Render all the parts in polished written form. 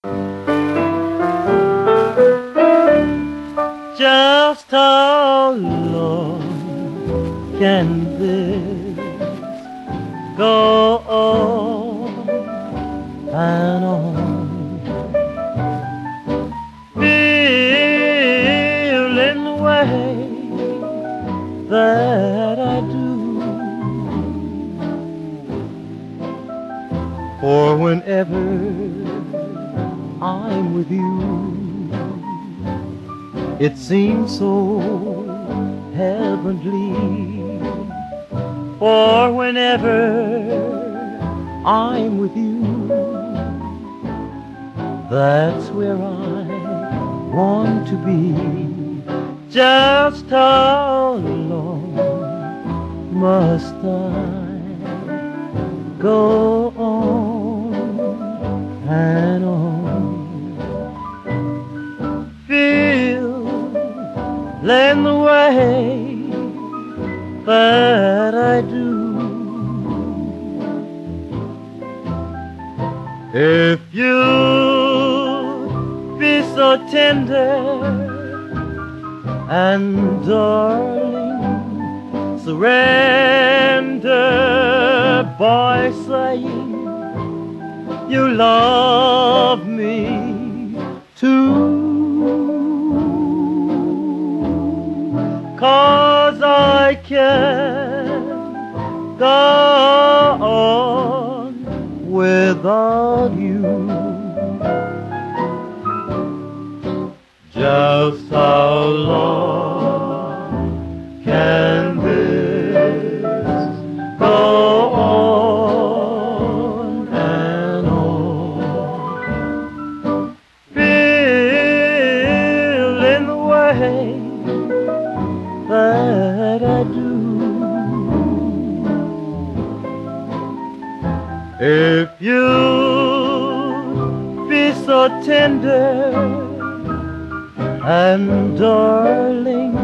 Just how long can this go on and on? Feeling the way that I do. For whenever I'm with you, it seems so heavenly. For whenever I'm with you, that's where I want to be. Just how long must I go on and on? Feeling the way that I do. If you'd be so tender and darling, surrender by saying you love me too. 'Cause I can't go on without you. Just how long can this go on and on? Feeling the way that I do. If you be so tender and darling,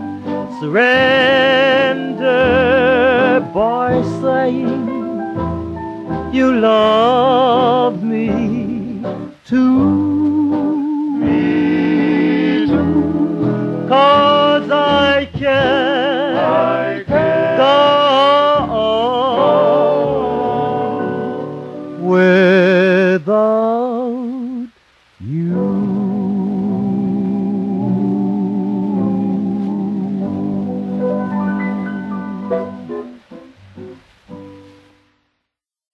surrender by saying you love me too. Me too. 'Cause I can't go on without